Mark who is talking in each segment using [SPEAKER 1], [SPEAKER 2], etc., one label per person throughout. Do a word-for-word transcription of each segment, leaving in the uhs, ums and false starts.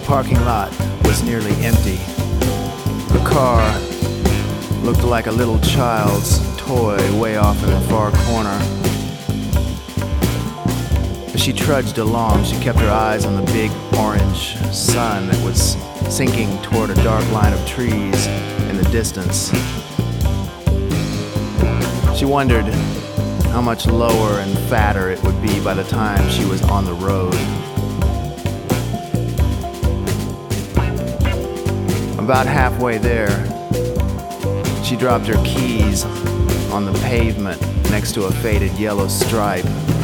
[SPEAKER 1] parking lot was nearly empty. The car looked like a little child's toy way off in the far corner. As she trudged along, she kept her eyes on the big orange sun that was sinking toward a dark line of trees in the distance. She wondered how much lower and fatter it would be by the time she was on the road. About halfway there, she dropped her keys on the pavement next to a faded yellow stripe.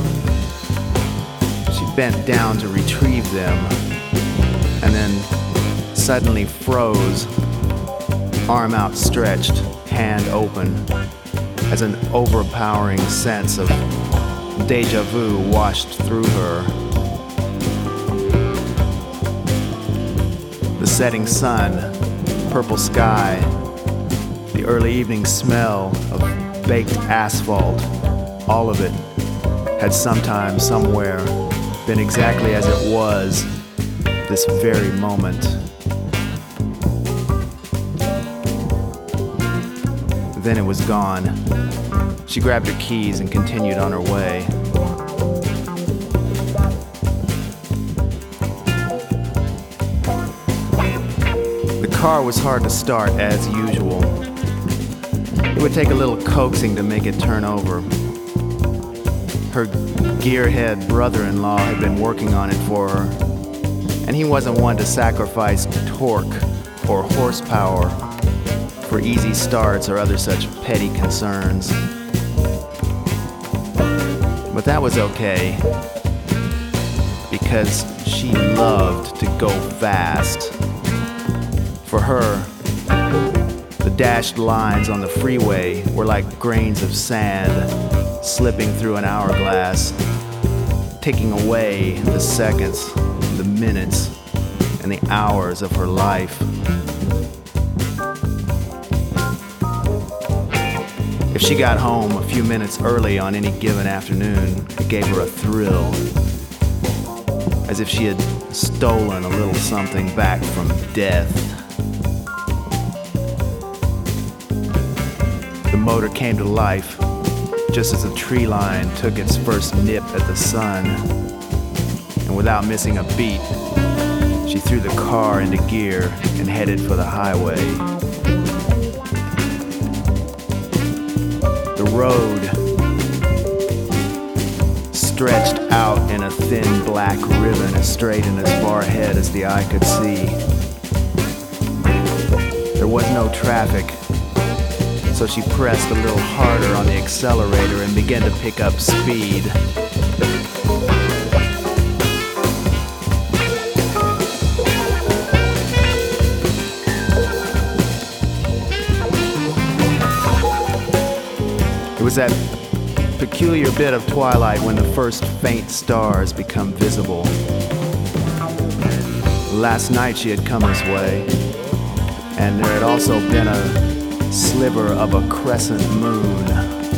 [SPEAKER 1] She bent down to retrieve them and then suddenly froze, arm outstretched, hand open, as an overpowering sense of deja vu washed through her. The setting sun, purple sky, the early evening smell of baked asphalt, all of it had sometime, somewhere, been exactly as it was this very moment. Then it was gone. She grabbed her keys and continued on her way. The car was hard to start as usual. It would take a little coaxing to make it turn over. Her gearhead brother-in-law had been working on it for her, and he wasn't one to sacrifice torque or horsepower for easy starts or other such petty concerns. But that was okay, because she loved to go fast. For her, the dashed lines on the freeway were like grains of sand slipping through an hourglass, taking away the seconds, the minutes, and the hours of her life. If she got home a few minutes early on any given afternoon, it gave her a thrill, as if she had stolen a little something back from death. The motor came to life just as the tree line took its first nip at the sun, and without missing a beat, she threw the car into gear and headed for the highway. The road stretched out in a thin black ribbon as straight and as far ahead as the eye could see. There was no traffic, so she pressed a little harder on the accelerator and began to pick up speed. It was that peculiar bit of twilight when the first faint stars become visible. Last night she had come this way, and there had also been a sliver of a crescent moon.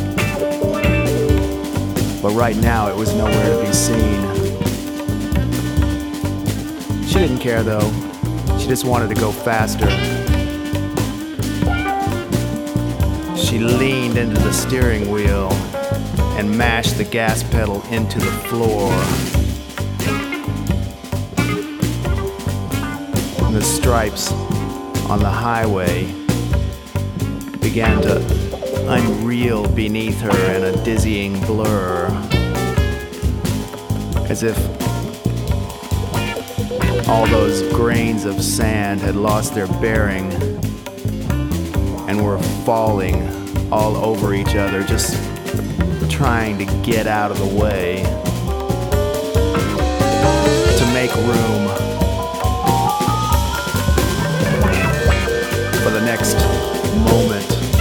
[SPEAKER 1] But right now it was nowhere to be seen. She didn't care though. She just wanted to go faster. She leaned into the steering wheel and mashed the gas pedal into the floor. And the stripes on the highway began to unreel beneath her in a dizzying blur, as if all those grains of sand had lost their bearing and were falling all over each other, just trying to get out of the way, to make room for the next moment,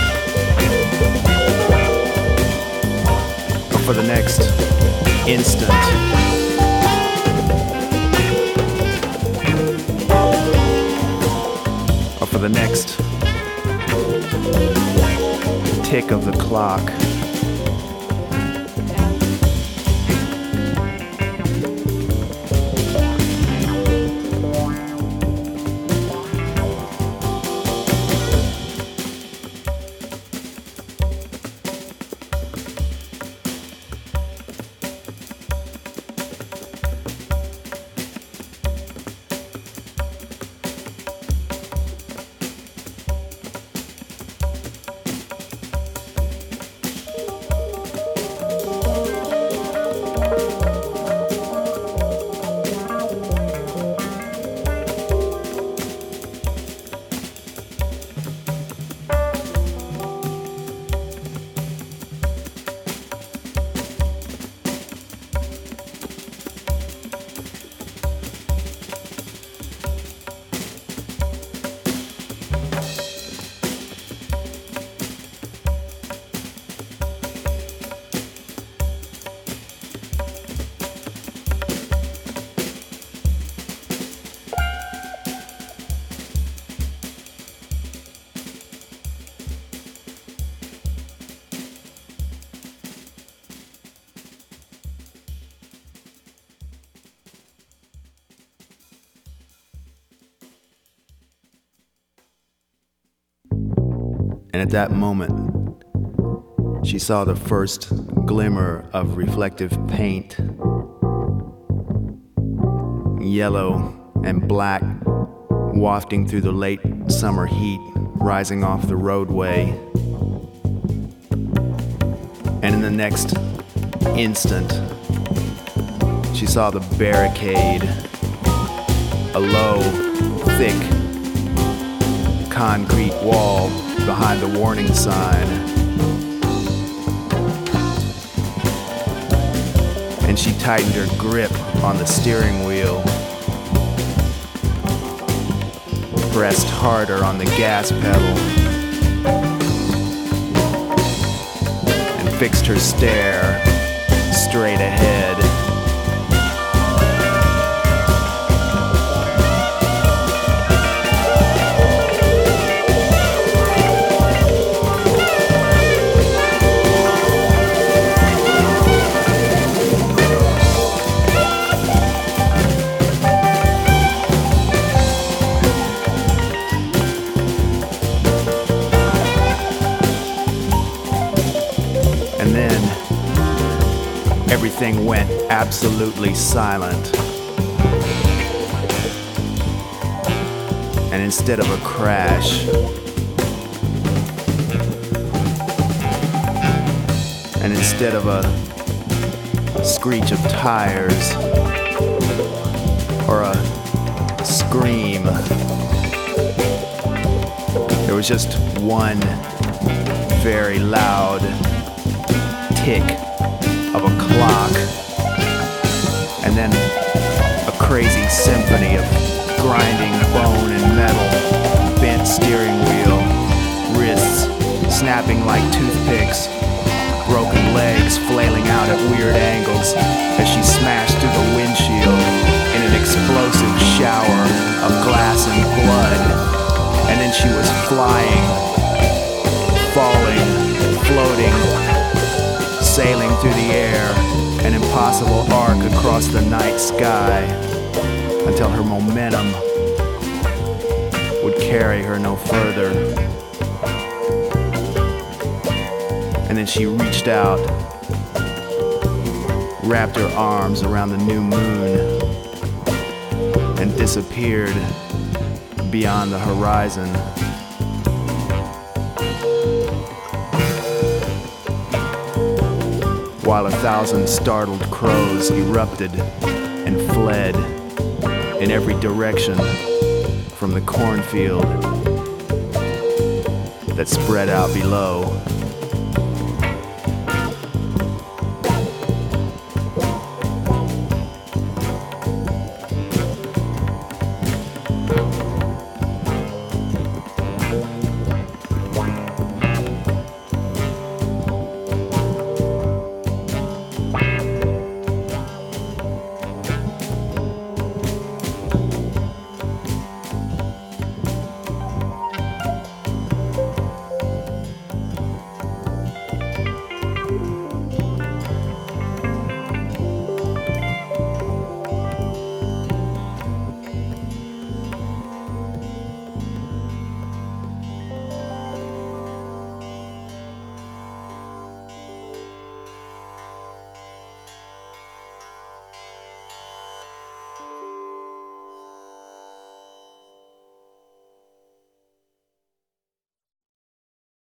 [SPEAKER 1] or for the next instant. Or for the next tick of the clock. And at that moment, she saw the first glimmer of reflective paint, yellow and black, wafting through the late summer heat, rising off the roadway. And in the next instant, she saw the barricade, a low, thick, concrete wall behind the warning sign. And she tightened her grip on the steering wheel, pressed harder on the gas pedal, and fixed her stare straight ahead. And then everything went absolutely silent. And instead of a crash, and instead of a screech of tires or a scream, there was just one very loud tick of a clock, and then a crazy symphony of grinding bone and metal, bent steering wheel, wrists snapping like toothpicks, broken legs flailing out at weird angles as she smashed through the windshield in an explosive shower of glass and blood. And then she was flying, falling, floating, sailing through the air, an impossible arc across the night sky, until her momentum would carry her no further. And then she reached out, wrapped her arms around the new moon, and disappeared beyond the horizon. While a thousand startled crows erupted and fled in every direction from the cornfield that spread out below.